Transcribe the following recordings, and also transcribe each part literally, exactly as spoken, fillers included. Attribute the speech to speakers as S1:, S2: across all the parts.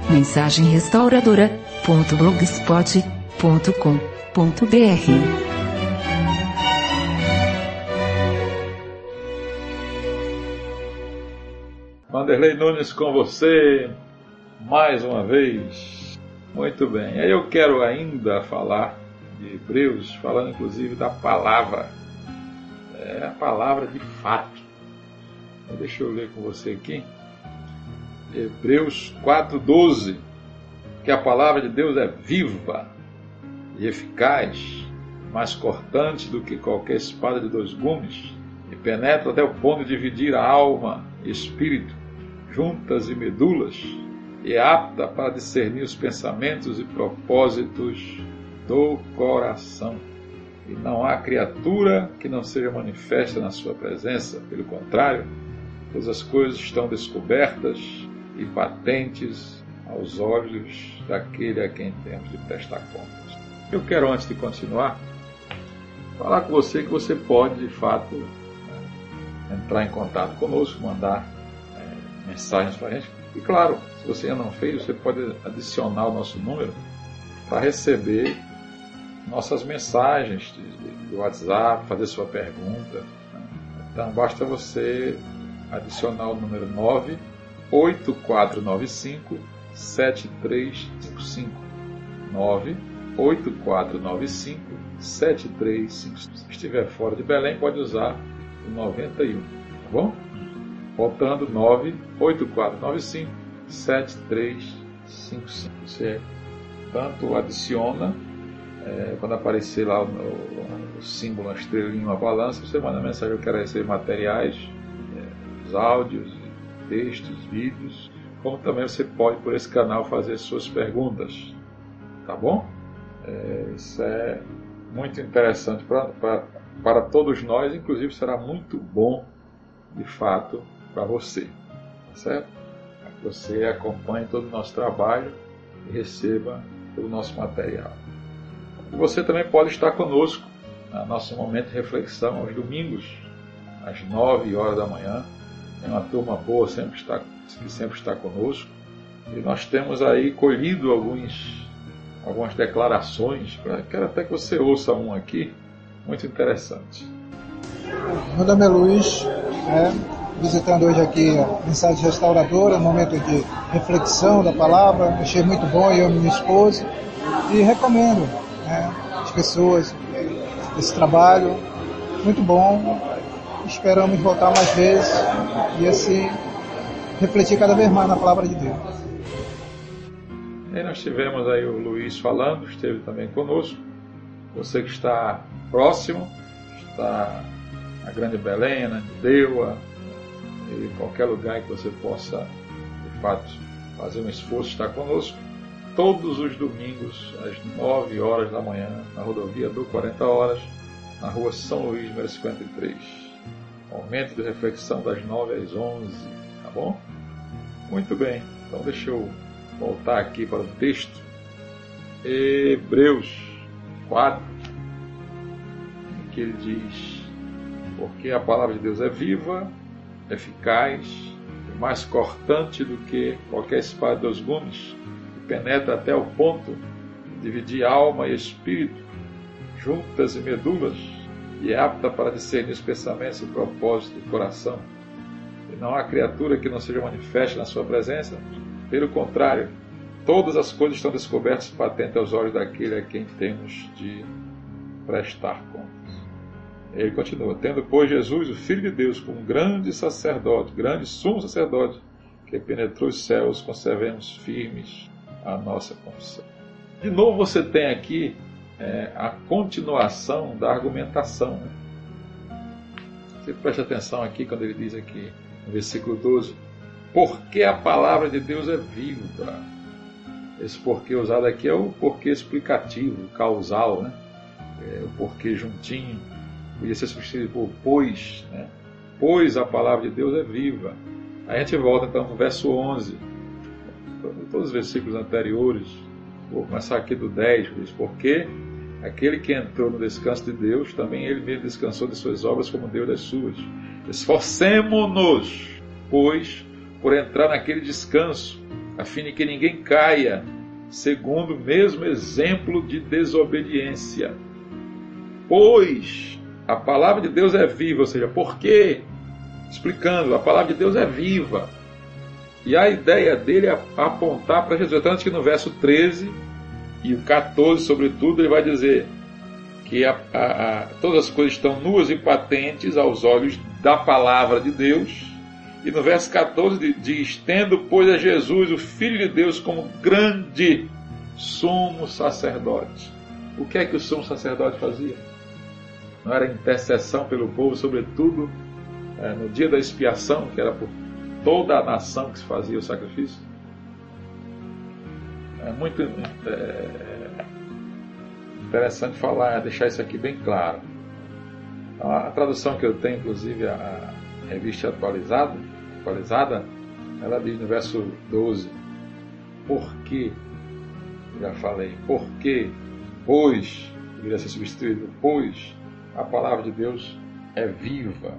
S1: mensagem restauradora ponto blogspot ponto com ponto br.
S2: Vanderlei Nunes com você, mais uma vez. Muito bem, aí eu quero ainda falar de Hebreus, falando inclusive da palavra. É a palavra de fato. Deixa eu ler com você aqui. Hebreus quatro, doze. Que a palavra de Deus é viva e eficaz, mais cortante do que qualquer espada de dois gumes, e penetra até o ponto de dividir a alma e espírito, juntas e medulas, e é apta para discernir os pensamentos e propósitos do coração. E não há criatura que não seja manifesta na sua presença, pelo contrário, todas as coisas estão descobertas e patentes aos olhos daquele a quem temos de prestar contas. Eu quero, antes de continuar, falar com você que você pode, de fato, entrar em contato conosco, mandar é, mensagens para a gente. E claro, se você ainda não fez, você pode adicionar o nosso número para receber nossas mensagens de, de WhatsApp, fazer sua pergunta. Então basta você adicionar o número nove oito quatro nove cinco sete três cinco cinco. nove oito quatro nove cinco sete três cinco cinco. Se estiver fora de Belém, pode usar o noventa e um, tá bom? Voltando, nove oito quatro nove cinco sete três cinco cinco. Você tanto adiciona, é, quando aparecer lá o, o, o símbolo, a estrelinha, uma balança, você manda mensagem: eu quero receber materiais, é, os áudios, textos, vídeos, como também você pode, por esse canal, fazer suas perguntas, tá bom? É, isso é muito interessante pra, pra, para todos nós, inclusive será muito bom, de fato, para você, tá certo? Para que você acompanhe todo o nosso trabalho e receba todo o nosso material. E você também pode estar conosco no nosso momento de reflexão aos domingos, às nove horas da manhã. Tem uma turma boa sempre está, que sempre está conosco. E nós temos aí colhido alguns, algumas declarações. Pra, quero até que você ouça um aqui, muito interessante.
S3: Meu nome é Luiz, né, visitando hoje aqui a mensagem restauradora, um momento de reflexão da palavra. Achei muito bom, eu e minha esposa. E recomendo, né, as pessoas esse trabalho, muito bom. Esperamos voltar mais vezes e assim refletir cada vez mais na palavra de Deus.
S2: E nós tivemos aí o Luiz falando, esteve também conosco. Você que está próximo, está na Grande Belém, na Deua, em qualquer lugar que você possa, de fato, fazer um esforço, estar conosco. Todos os domingos, às nove horas da manhã, na rodovia do quarenta horas, na rua São Luís, número cinquenta e três. Momento de reflexão das nove às onze, tá bom? Muito bem, então deixa eu voltar aqui para o texto. Hebreus quatro, em que ele diz: porque a palavra de Deus é viva, eficaz, e mais cortante do que qualquer espada de dois gumes, que penetra até o ponto de dividir alma e espírito, juntas e medulas, e é apta para discernir os pensamentos e propósitos do coração. E não há criatura que não seja manifesta na sua presença. Pelo contrário, todas as coisas estão descobertas e patentes aos olhos daquele a quem temos de prestar contas. Ele continua: tendo, pois, Jesus, o Filho de Deus, como grande sacerdote, grande sumo sacerdote, que penetrou os céus, conservemos firmes a nossa confissão. De novo você tem aqui É, a continuação da argumentação. Né? Você preste atenção aqui quando ele diz aqui no versículo doze: porque a palavra de Deus é viva. Esse porquê usado aqui é o porquê explicativo, causal, né? É, o porquê juntinho. Podia ser substituído por pois, né? Pois a palavra de Deus é viva. Aí a gente volta então no verso onze. Todos os versículos anteriores. Vou começar aqui do dez, diz: porque aquele que entrou no descanso de Deus, também ele mesmo descansou de suas obras como Deus das suas. Esforcemo-nos, pois, por entrar naquele descanso, a fim de que ninguém caia, segundo o mesmo exemplo de desobediência. Pois a palavra de Deus é viva, ou seja, por quê? Explicando, a palavra de Deus é viva. E a ideia dele é apontar para Jesus. Tanto que no verso treze e o quatorze, sobretudo, ele vai dizer que a, a, a, todas as coisas estão nuas e patentes aos olhos da palavra de Deus. E no verso quatorze diz: tendo, pois, a Jesus, o Filho de Deus, como grande sumo sacerdote. O que é que o sumo sacerdote fazia? Não era intercessão pelo povo, sobretudo é, no dia da expiação, que era por toda a nação que se fazia o sacrifício? É muito é, interessante falar, deixar isso aqui bem claro. A, a tradução que eu tenho, inclusive a, a revista atualizada, atualizada, ela diz no verso doze: por que, já falei, por que, pois, deveria ser substituído, pois a palavra de Deus é viva.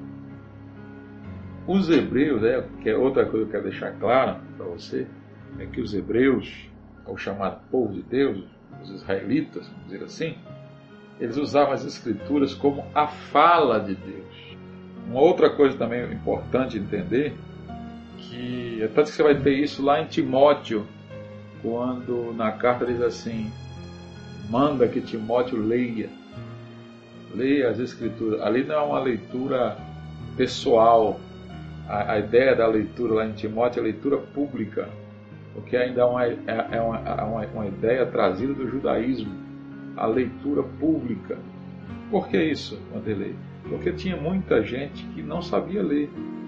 S2: Os hebreus, é, que é outra coisa que eu quero deixar claro para você, é que os hebreus, o chamado povo de Deus, os israelitas, vamos dizer assim, eles usavam as escrituras como a fala de Deus. Uma outra coisa também importante entender, que é tanto que você vai ter isso lá em Timóteo, quando na carta diz assim: manda que Timóteo leia, leia as escrituras. Ali não é uma leitura pessoal. A, a ideia da leitura lá em Timóteo é leitura pública, porque ainda é uma, é, é uma, uma, uma ideia trazida do judaísmo, a leitura pública. Por que isso, Wanderlei? Porque tinha muita gente que não sabia ler.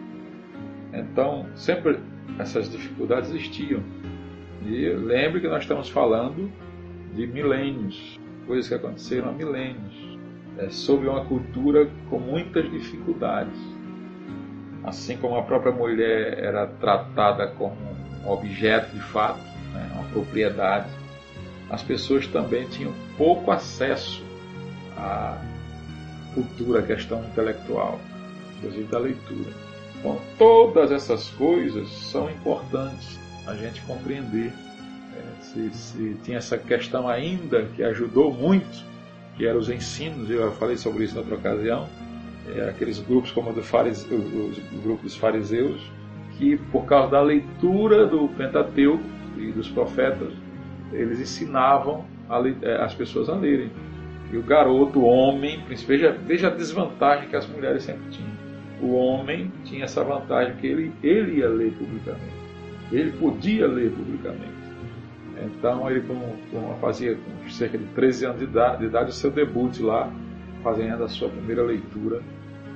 S2: Então, sempre essas dificuldades existiam. E lembre que nós estamos falando de milênios, coisas que aconteceram há milênios, é, sob uma cultura com muitas dificuldades. Assim como a própria mulher era tratada como um objeto de fato, né, uma propriedade, as pessoas também tinham pouco acesso à cultura, à questão intelectual, inclusive da leitura. Então, todas essas coisas são importantes a gente compreender. É, se, se tinha essa questão ainda que ajudou muito, que eram os ensinos, eu falei sobre isso em outra ocasião, é, aqueles grupos como o, do farise, o, o, o grupo dos fariseus, que por causa da leitura do Pentateuco e dos profetas, eles ensinavam a, as pessoas a lerem. E o garoto, o homem, veja, veja a desvantagem que as mulheres sempre tinham. O homem tinha essa vantagem que ele, ele ia ler publicamente. Ele podia ler publicamente. Então ele com, com, fazia com cerca de treze anos de idade, de idade o seu debut lá, fazendo a sua primeira leitura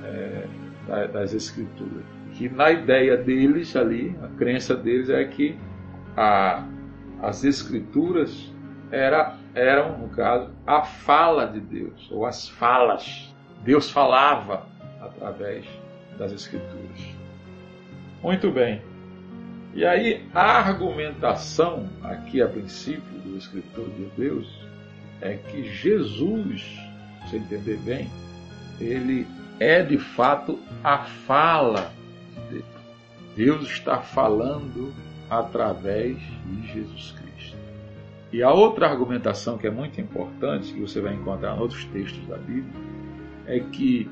S2: é, das Escrituras. Que na ideia deles ali, a crença deles é que a, as Escrituras era, eram, no caso, a fala de Deus, ou as falas. Deus falava através das Escrituras. Muito bem. E aí a argumentação aqui a princípio do escritor de Hebreus é que Jesus, se você entender bem, ele é de fato a fala de Deus. Deus está falando através de Jesus Cristo. E a outra argumentação que é muito importante, que você vai encontrar em outros textos da Bíblia, é que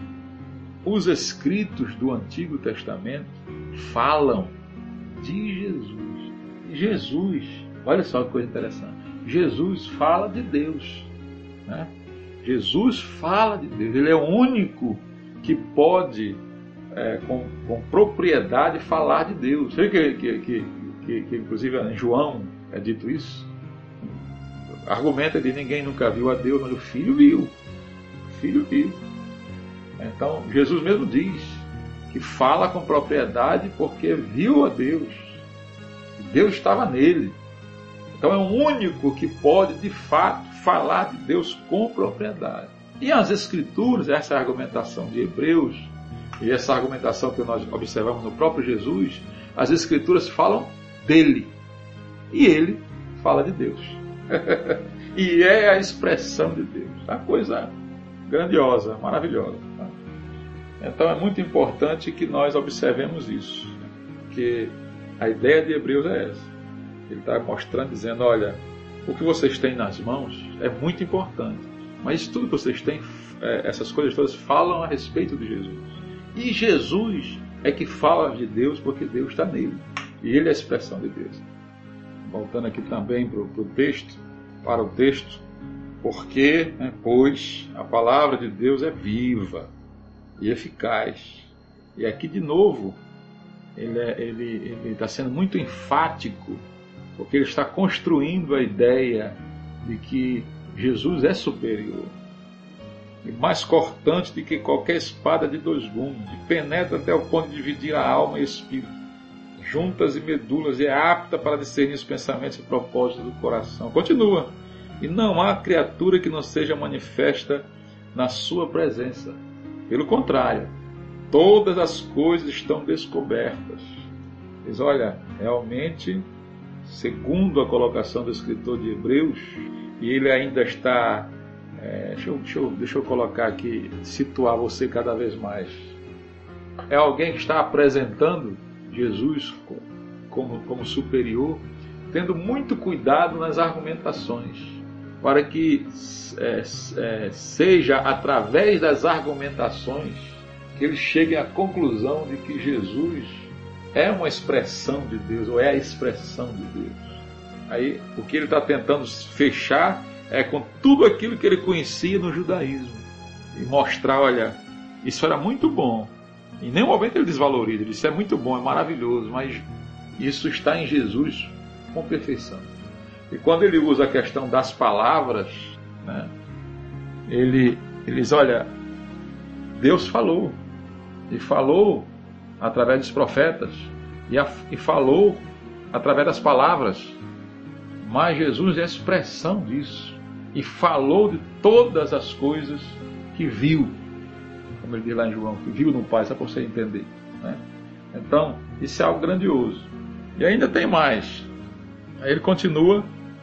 S2: os escritos do Antigo Testamento falam de Jesus. E Jesus, olha só que coisa interessante, Jesus fala de Deus, né? Jesus fala de Deus, ele é o único que pode, é, com, com propriedade, falar de Deus. Sabe que, que, que, que, que inclusive em João é dito isso? Argumenta de ninguém nunca viu a Deus, mas o Filho viu. O Filho viu. Então, Jesus mesmo diz que fala com propriedade porque viu a Deus. Deus estava nele. Então é o único que pode, de fato, falar de Deus com propriedade. E as Escrituras, essa argumentação de Hebreus, e essa argumentação que nós observamos no próprio Jesus, as Escrituras falam dele. E ele fala de Deus. E é a expressão de Deus. É uma coisa grandiosa, maravilhosa. Então é muito importante que nós observemos isso, porque a ideia de Hebreus é essa. Ele está mostrando, dizendo, olha, o que vocês têm nas mãos é muito importante, mas tudo que vocês têm, é, essas coisas todas falam a respeito de Jesus. E Jesus é que fala de Deus porque Deus está nele. E ele é a expressão de Deus. Voltando aqui também para o texto, para o texto, porque, né, pois a palavra de Deus é viva e eficaz. E aqui de novo, ele é, ele, ele está sendo muito enfático, porque ele está construindo a ideia de que Jesus é superior e mais cortante do que qualquer espada de dois gumes, e penetra até o ponto de dividir a alma e espírito, juntas e medulas, e é apta para discernir os pensamentos e propósitos do coração. Continua. E não há criatura que não seja manifesta na sua presença. Pelo contrário, todas as coisas estão descobertas. Diz, olha, realmente, segundo a colocação do escritor de Hebreus, e ele ainda está... É, deixa, eu, deixa, eu, deixa eu colocar aqui, situar você cada vez mais. É alguém que está apresentando Jesus como, como superior, tendo muito cuidado nas argumentações, para que é, é, seja através das argumentações que ele chegue à conclusão de que Jesus é uma expressão de Deus, ou é a expressão de Deus. Aí, o que ele está tentando fechar é com tudo aquilo que ele conhecia no judaísmo, e mostrar, olha, isso era muito bom. Em nenhum momento ele desvaloriza, ele diz, isso é muito bom, é maravilhoso, mas isso está em Jesus com perfeição. E quando ele usa a questão das palavras, né, ele, ele diz, olha, Deus falou, e falou através dos profetas, e, a, e falou através das palavras, mas Jesus é a expressão disso, e falou de todas as coisas que viu, como ele diz lá em João, que viu no Pai, só para você entender, né? Então, isso é algo grandioso. E ainda tem mais. Aí ele continua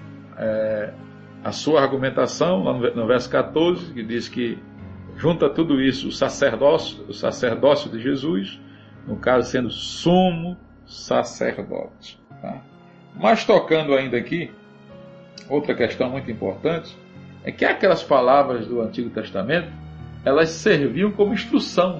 S2: é, a sua argumentação, lá no, no verso catorze, que diz que junta tudo isso o sacerdócio, o sacerdócio de Jesus, no caso sendo sumo sacerdote. Tá? Mas tocando ainda aqui, outra questão muito importante, é que aquelas palavras do Antigo Testamento, elas serviam como instrução.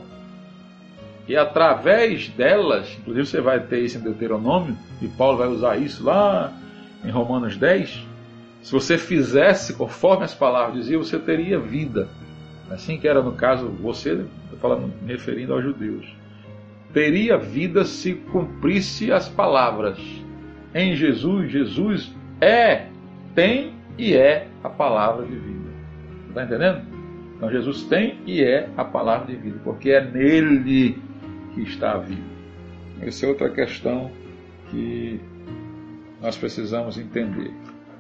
S2: E através delas, inclusive você vai ter isso em Deuteronômio, e Paulo vai usar isso lá em Romanos dez, se você fizesse conforme as palavras diziam, você teria vida. Assim que era no caso, você, falando, me referindo aos judeus, teria vida se cumprisse as palavras. Em Jesus, Jesus é, tem e é a palavra de vida. Está entendendo? Então Jesus tem e é a palavra de vida, porque é nele que está a vida. Essa é outra questão que nós precisamos entender.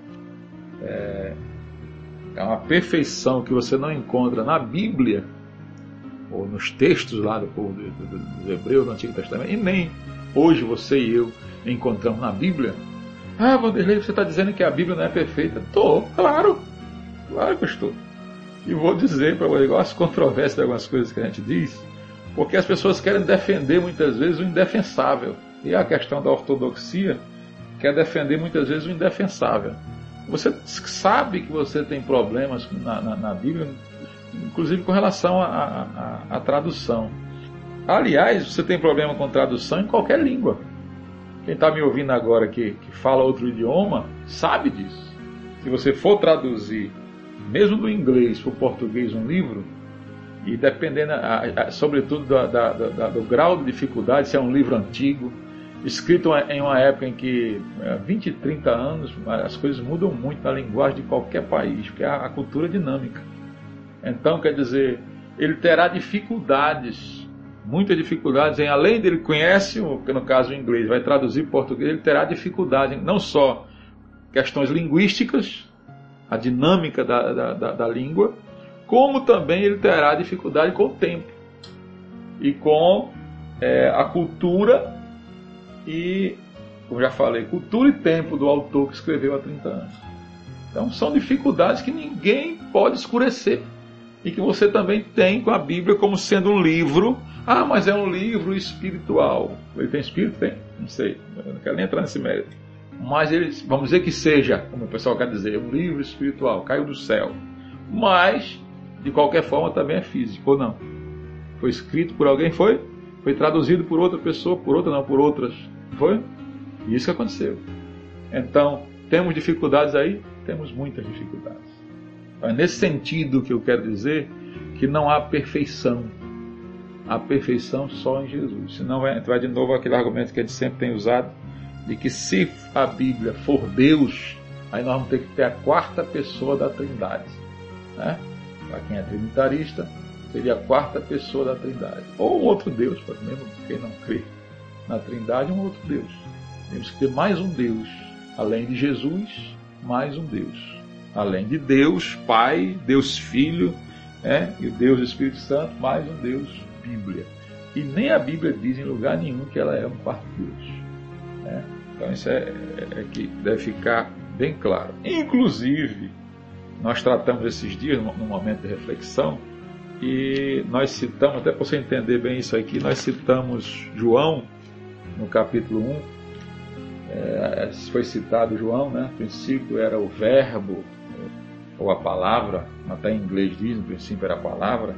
S2: É, é uma perfeição que você não encontra na Bíblia, ou nos textos lá do povo do, do, do Hebreu, do Antigo Testamento, e nem hoje você e eu encontramos na Bíblia. Ah, Vanderlei, você está dizendo que a Bíblia não é perfeita? Estou, claro, claro que eu estou. E vou dizer para você, igual as controvérsias de algumas coisas que a gente diz, porque as pessoas querem defender muitas vezes o indefensável. E a questão da ortodoxia quer defender muitas vezes o indefensável. Você sabe que você tem problemas na, na, na Bíblia, inclusive com relação à tradução. Aliás, você tem problema com tradução em qualquer língua. Quem está me ouvindo agora que, que fala outro idioma, sabe disso. Se você for traduzir, mesmo do inglês para o português, um livro, e dependendo, a, a, sobretudo da, da, da, do grau de dificuldade, se é um livro antigo, escrito em uma época em que, vinte, trinta anos, as coisas mudam muito na linguagem de qualquer país, porque a, a cultura é dinâmica. Então, quer dizer, ele terá dificuldades, muitas dificuldades, em, além dele conhece, no caso o inglês, vai traduzir para o português, ele terá dificuldade, não só questões linguísticas, a dinâmica da, da, da, da língua, como também ele terá dificuldade com o tempo e com é, a cultura e, como já falei, cultura e tempo do autor que escreveu há trinta anos. Então são dificuldades que ninguém pode escurecer e que você também tem com a Bíblia como sendo um livro. Ah, mas é um livro espiritual. Ele tem espírito? Tem? Não sei, eu não quero nem entrar nesse mérito. mas ele, vamos dizer que seja, como o pessoal quer dizer, um livro espiritual, caiu do céu. Mas, de qualquer forma, também é físico, ou não? Foi escrito por alguém, foi? Foi traduzido por outra pessoa, por outra não, por outras. Foi? E isso que aconteceu. Então, temos dificuldades aí? Temos muitas dificuldades. Então, é nesse sentido que eu quero dizer que não há perfeição. Há perfeição só em Jesus. Senão vai entrar de novo aquele argumento que a gente sempre tem usado, de que se a Bíblia for Deus, aí nós vamos ter que ter a quarta pessoa da Trindade. Né? Para quem é trinitarista, seria a quarta pessoa da Trindade. Ou um outro Deus, para mesmo quem não crê na Trindade, um outro Deus. Temos que ter mais um Deus. Além de Jesus, mais um Deus. Além de Deus Pai, Deus Filho, né? E o Deus Espírito Santo, mais um Deus Bíblia. E nem a Bíblia diz em lugar nenhum que ela é um quarto Deus. Né? Então isso é, é, é que deve ficar bem claro. Inclusive, nós tratamos esses dias, num momento de reflexão, e nós citamos, até para você entender bem isso aqui, nós citamos João, no capítulo um, é, foi citado João, né? No princípio era o verbo, ou a palavra, até em inglês diz, no princípio era a palavra,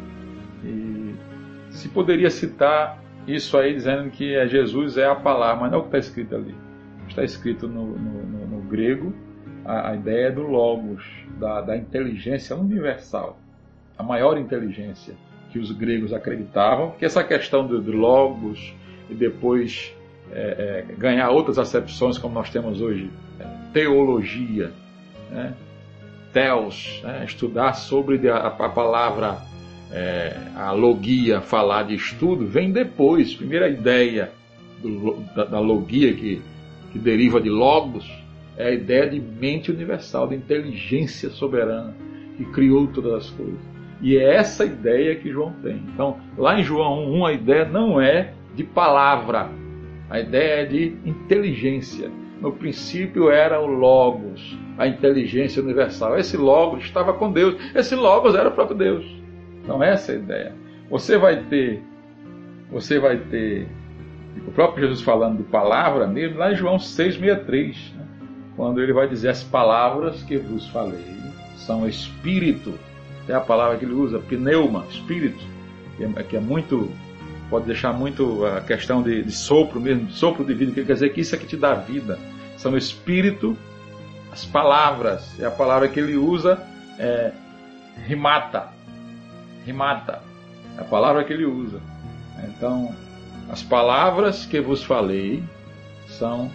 S2: e se poderia citar isso aí dizendo que é Jesus é a palavra, mas não é o que está escrito ali. Está escrito no, no, no, no grego a, a ideia do logos, da, da inteligência universal, a maior inteligência que os gregos acreditavam, que essa questão do, do logos e depois é, é, ganhar outras acepções como nós temos hoje, é, teologia, né? Theos, né? Estudar sobre a, a palavra É, a logia, falar de estudo, vem depois. Primeira ideia do, da, da logia, que, que deriva de logos, é a ideia de mente universal, de inteligência soberana, que criou todas as coisas. E é essa ideia que João tem. Então, lá em João um, a ideia não é de palavra, a ideia é de inteligência. No princípio era o logos, a inteligência universal. Esse logos estava com Deus, esse logos era o próprio Deus. Então essa é a ideia. Você vai ter, você vai ter o próprio Jesus falando de palavra mesmo, lá em João seis, sessenta e três, né? Quando ele vai dizer: as palavras que vos falei são espírito. É a palavra que ele usa, pneuma, espírito, que é, que é muito, pode deixar muito a questão de, de sopro mesmo, de sopro de vida, que quer dizer que isso é que te dá vida. São espírito, as palavras, e a palavra que ele usa é rimata. Rimata, é a palavra que ele usa. Então, as palavras que vos falei são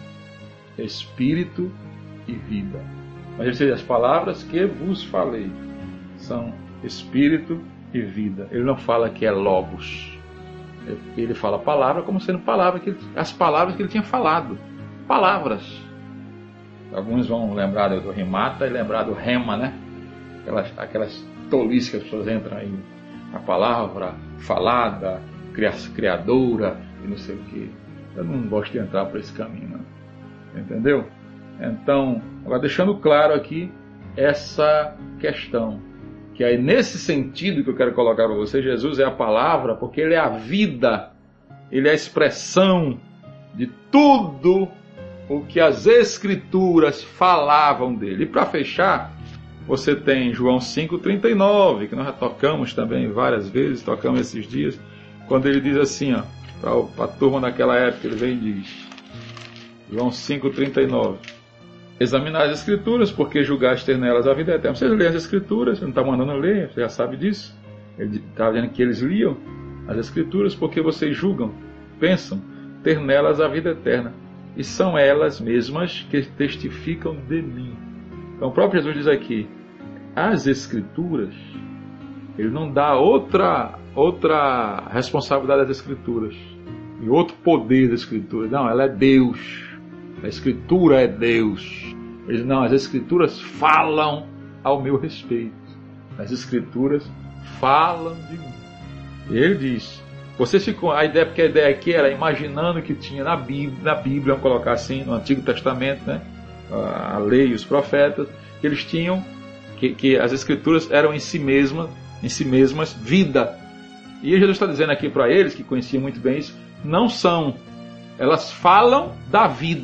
S2: espírito e vida. Mas ele diz: as palavras que vos falei são espírito e vida. Ele não fala que é logos. Ele fala palavra como sendo palavra que ele, as palavras que ele tinha falado. Palavras. Alguns vão lembrar do rimata e lembrar do rema, né? Aquelas, aquelas tolices que as pessoas entram aí. A palavra falada, criadora e não sei o que. Eu não gosto de entrar por esse caminho, não. Entendeu? Então, agora deixando claro aqui essa questão, que aí nesse sentido que eu quero colocar para você, Jesus é a palavra porque ele é a vida, ele é a expressão de tudo o que as Escrituras falavam dele. E para fechar, você tem João cinco, trinta e nove, que nós já tocamos também várias vezes, tocamos esses dias, quando ele diz assim, ó, para a turma daquela época, ele vem e diz, João cinco, trinta e nove, examinar as Escrituras, porque julgaste ter nelas a vida eterna. Vocês leem as Escrituras, você não está mandando ler, você já sabe disso. Ele está dizendo que eles liam as Escrituras porque vocês julgam, pensam ter nelas a vida eterna. E são elas mesmas que testificam de mim. Então o próprio Jesus diz aqui, as Escrituras, ele não dá outra, outra responsabilidade às Escrituras, e outro poder das Escrituras. Não, ela é Deus. A Escritura é Deus. Ele diz, não, as Escrituras falam ao meu respeito. As Escrituras falam de mim. E ele diz, você ficou, a ideia, porque a ideia aqui era imaginando que tinha na Bíblia, na Bíblia, vamos colocar assim, no Antigo Testamento, né? A lei e os profetas, que eles tinham, que, que as Escrituras eram em si mesmas, em si mesmas vida. E Jesus está dizendo aqui para eles, que conheciam muito bem isso, não são. Elas falam da vida.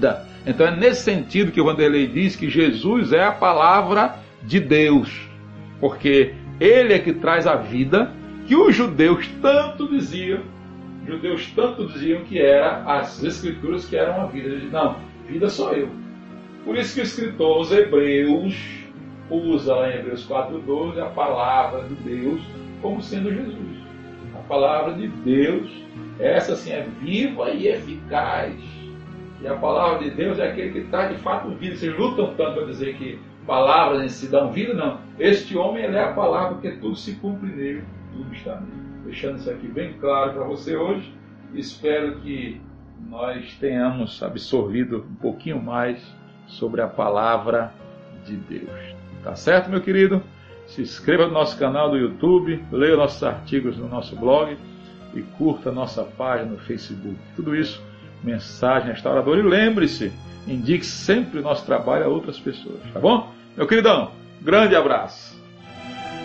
S2: Então é nesse sentido que o Vanderlei diz que Jesus é a palavra de Deus, porque Ele é que traz a vida que os judeus tanto diziam, os judeus tanto diziam que era as Escrituras que eram a vida. Ele diz, não, vida sou eu. Por isso que o escritor aos Hebreus usa lá em Hebreus quatro, doze a palavra de Deus como sendo Jesus. A palavra de Deus, essa sim é viva e eficaz. E a palavra de Deus é aquele que traz de fato vida. Vocês lutam tanto para dizer que palavras em si dão vida? Não. Este homem, ele é a palavra, porque tudo se cumpre nele, tudo está nele. Deixando isso aqui bem claro para você hoje. Espero que nós tenhamos absorvido um pouquinho mais sobre a palavra de Deus. Tá certo, meu querido? Se inscreva no nosso canal do YouTube, leia nossos artigos no nosso blog e curta a nossa página no Facebook. Tudo isso, mensagem restauradora. E lembre-se, indique sempre o nosso trabalho a outras pessoas, tá bom? Meu queridão, grande abraço.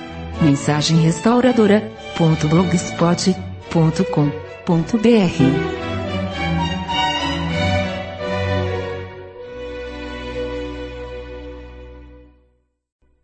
S1: mensagem restauradora ponto blogspot ponto com ponto br